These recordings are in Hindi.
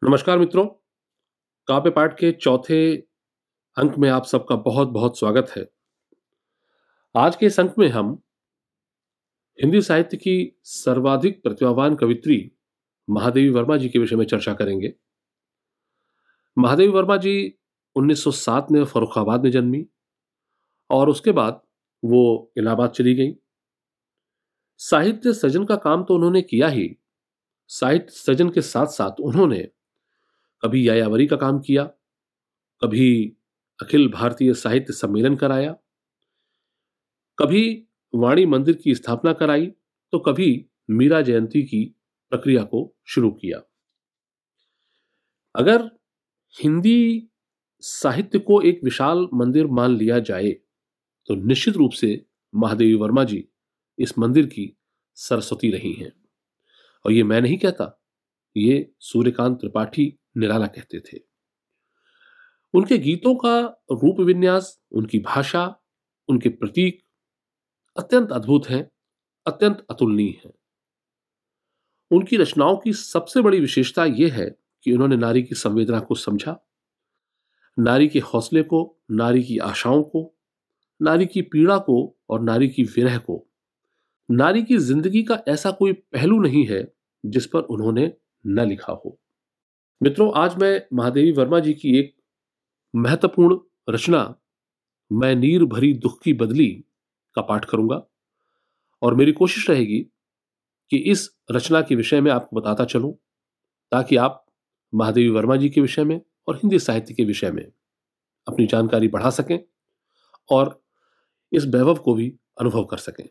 नमस्कार मित्रों। काव्य पाठ के चौथे अंक में आप सबका बहुत बहुत स्वागत है। आज के इस अंक में हम हिंदी साहित्य की सर्वाधिक प्रतिभावान कवित्री महादेवी वर्मा जी के विषय में चर्चा करेंगे। महादेवी वर्मा जी 1907 में फर्रुखाबाद में जन्मी और उसके बाद वो इलाहाबाद चली गई। साहित्य सृजन का काम तो उन्होंने किया ही, साहित्य सृजन के साथ साथ उन्होंने कभी यायावरी का काम किया, कभी अखिल भारतीय साहित्य सम्मेलन कराया, कभी वाणी मंदिर की स्थापना कराई, तो कभी मीरा जयंती की प्रक्रिया को शुरू किया। अगर हिंदी साहित्य को एक विशाल मंदिर मान लिया जाए तो निश्चित रूप से महादेवी वर्मा जी इस मंदिर की सरस्वती रही हैं। और ये मैं नहीं कहता, ये सूर्यकांत त्रिपाठी निराला कहते थे। उनके गीतों का रूप विन्यास, उनकी भाषा, उनके प्रतीक अत्यंत अद्भुत हैं, अत्यंत अतुलनीय हैं। उनकी रचनाओं की सबसे बड़ी विशेषता यह है कि उन्होंने नारी की संवेदना को समझा, नारी के हौसले को, नारी की आशाओं को, नारी की पीड़ा को और नारी की विरह को। नारी की जिंदगी का ऐसा कोई पहलू नहीं है जिस पर उन्होंने न लिखा हो। मित्रों, आज मैं महादेवी वर्मा जी की एक महत्वपूर्ण रचना मैं नीर भरी दुख की बदली का पाठ करूंगा और मेरी कोशिश रहेगी कि इस रचना के विषय में आपको बताता चलूं ताकि आप महादेवी वर्मा जी के विषय में और हिंदी साहित्य के विषय में अपनी जानकारी बढ़ा सकें और इस वैभव को भी अनुभव कर सकें।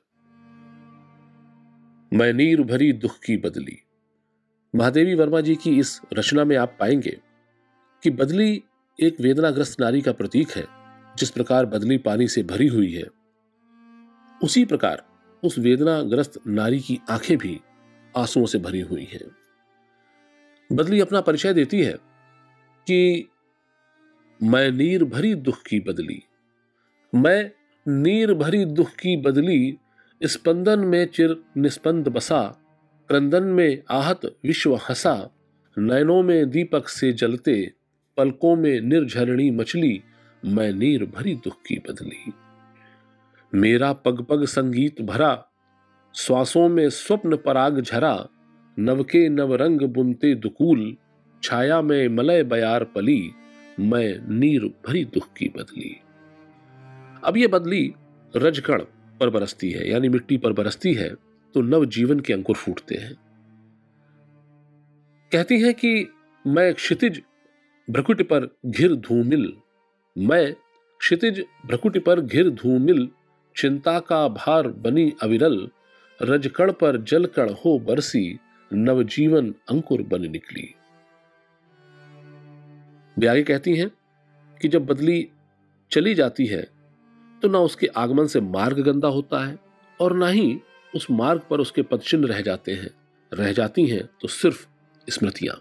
मैं नीर भरी दुख की बदली। महादेवी वर्मा जी की इस रचना में आप पाएंगे कि बदली एक वेदनाग्रस्त नारी का प्रतीक है। जिस प्रकार बदली पानी से भरी हुई है, उसी प्रकार उस वेदनाग्रस्त नारी की आंखें भी आंसुओं से भरी हुई हैं। बदली अपना परिचय देती है कि मैं नीर भरी दुख की बदली, मैं नीर भरी दुख की बदली, स्पंदन में चिर निस्पंद बसा, क्रंदन में आहत विश्व हंसा, नयनों में दीपक से जलते, पलकों में निर्झरणी मछली, मैं नीर भरी दुख की बदली। मेरा पग पग संगीत भरा, श्वासों में स्वप्न पराग झरा, नवके नवरंग बुनते दुकूल, छाया में मलय बयार पली, मैं नीर भरी दुख की बदली। अब ये बदली रजकण पर बरसती है, यानी मिट्टी पर बरसती है तो नव जीवन के अंकुर फूटते हैं। कहती हैं कि मैं क्षितिज भ्रकुटि पर घिर धूमिल, मैं क्षितिज भ्रकुटि पर घिर धूमिल, चिंता का भार बनी अविरल, रजकण पर जलकण हो बरसी, नवजीवन अंकुर बन निकली। वे आगे कहती हैं कि जब बदली चली जाती है तो ना उसके आगमन से मार्ग गंदा होता है और ना ही उस मार्ग पर उसके पदचिन्ह रह जाते हैं, रह जाती हैं तो सिर्फ स्मृतियां।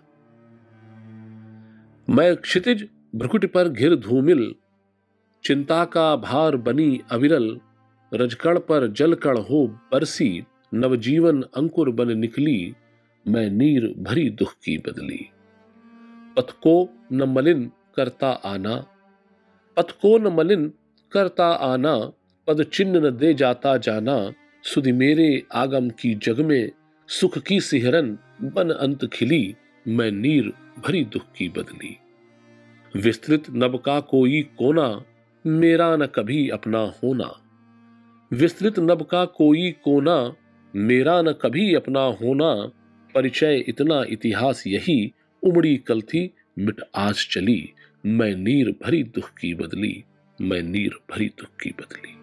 मैं क्षितिज भ्रकुटि पर घिर धूमिल, चिंता का भार बनी अविरल, रजकण पर जलकण हो बरसी, नवजीवन अंकुर बन निकली, मैं नीर भरी दुख की बदली। पथ को न मलिन करता आना, पथ को न मलिन करता आना, पद चिन्ह न दे जाता जाना, सुधि मेरे आगम की जग में, सुख की सिहरन बन अंत खिली, मैं नीर भरी दुख की बदली। विस्तृत नभ का कोई कोना, मेरा न कभी अपना होना, विस्तृत नभ का कोई कोना, मेरा न कभी अपना होना, परिचय इतना इतिहास यही, उमड़ी कल थी मिट आज चली, मैं नीर भरी दुख की बदली, मैं नीर भरी दुख की बदली।